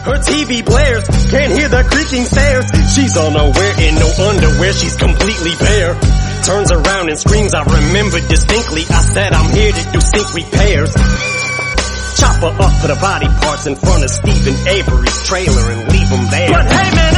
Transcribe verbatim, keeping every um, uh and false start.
Her T V blares, can't hear the creaking stairs. She's unaware in no underwear, she's completely bare. Turns around and screams, I remember distinctly. I said I'm here to do sink repairs. Chop her up, put her body parts in front of Stephen Avery's trailer and leave him there. But hey man,